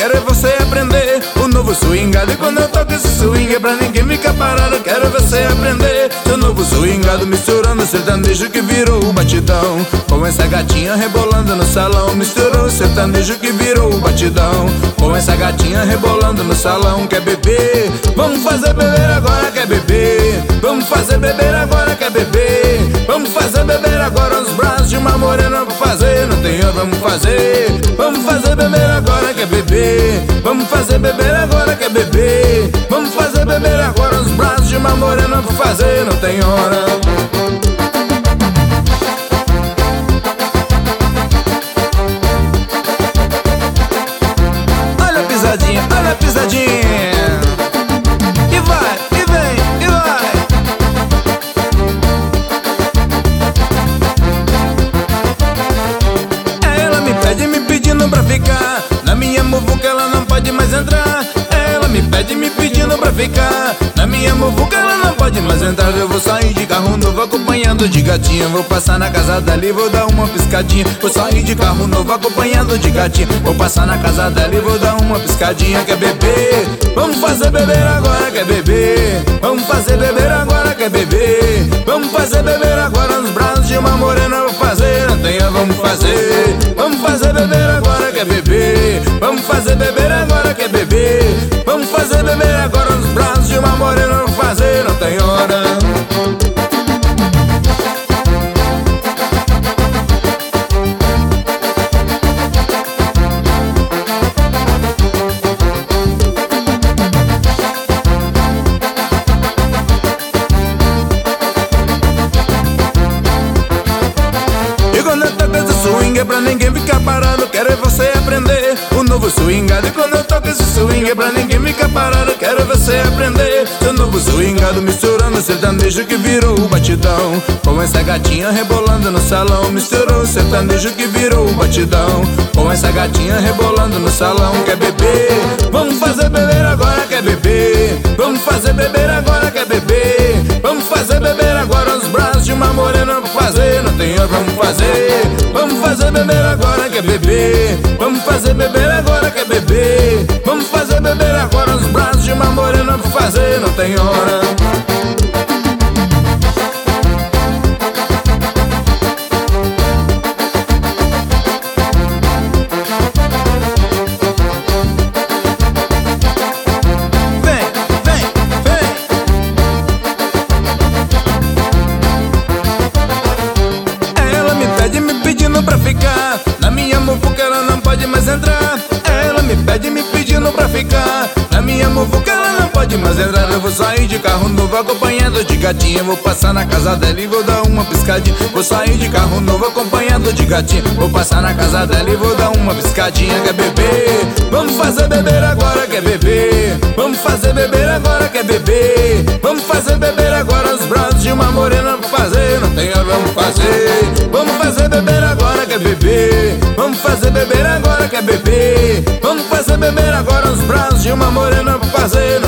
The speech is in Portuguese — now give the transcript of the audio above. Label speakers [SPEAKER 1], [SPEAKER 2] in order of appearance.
[SPEAKER 1] quero é você aprender o novo swingado. E quando eu toco esse swing é pra ninguém ficar parado. Quero você aprender seu novo swingado, misturando sertanejo que virou o batidão. Com essa gatinha rebolando no salão, misturou o sertanejo que virou o batidão. Com essa gatinha rebolando no salão. Quer beber? Vamos fazer beber agora, quer beber? Vamos fazer beber agora, quer beber? Vamos fazer beber agora os braços de uma morena pra fazer. Não tem hora, vamos fazer. Vamos fazer beber agora, quer beber? Vamos fazer beber agora, quer beber? Vamos fazer beber agora os braços de uma morena pra fazer. Não tem hora. Olha a pisadinha, olha a pisadinha. E vai, e vem, e vai. Ela me pede, me pedindo pra ficar. Na minha muvuca ela não pode mais entrar. Ela me pede, me pedindo pra ficar. Na minha muvuca ela não pode mais entrar. Eu vou sair de carro novo acompanhado de gatinha. Vou passar na casa dela e vou dar uma piscadinha. Vou sair de carro novo acompanhado de gatinha. Vou passar na casa dela e vou dar uma piscadinha. Quer beber? Vamos fazer beber agora, quer beber? Vamos fazer beber agora, quer beber? Vamos fazer beber agora nos braços de uma morena. Vou fazer, não tenha, vamos fazer. Vamos fazer beber agora, quer beber? Vamos fazer beber agora, quer beber? Vamos fazer beber agora nos braços de uma morena. Vou fazer, não tem hora. Quando eu toco esse swing é pra ninguém ficar parado. Quero é você aprender o novo swingado. E quando eu toco esse swing é pra ninguém ficar parado. Quero é você aprender seu novo swingado, misturando sertanejo que virou o batidão. Com essa gatinha rebolando no salão, misturou o sertanejo que virou o batidão. Com essa gatinha rebolando no salão. Quer beber? Vamos fazer beber agora, quer beber? Vamos fazer beber agora, quer beber? Vamos fazer beber agora os braços de uma morena pra fazer. Não tem hora, vamos fazer. Vamos fazer beber agora, quer beber? Vamos fazer beber agora, quer beber? Vamos fazer beber agora os braços de uma morena pra fazer. Não tem hora. Pra ficar na minha muvuca ela não pode mais entrar. Ela me pede, me pedindo pra ficar. Na minha muvuca ela não pode mais entrar. Eu vou sair de carro novo acompanhado de gatinha. Vou passar na casa dela e vou dar uma piscadinha. Vou sair de carro novo acompanhado de gatinha. Vou passar na casa dela e vou dar uma piscadinha. Quer beber? Vamos fazer beber agora, quer beber? Vamos fazer beber agora, quer beber? Vamos fazer beber agora os braços de uma morena pra fazer. Não tem hora, vamos fazer. Vamos fazer beber agora, quer beber? Vamos fazer beber agora, quer beber? Vamos fazer beber agora os braços de uma morena pra fazer.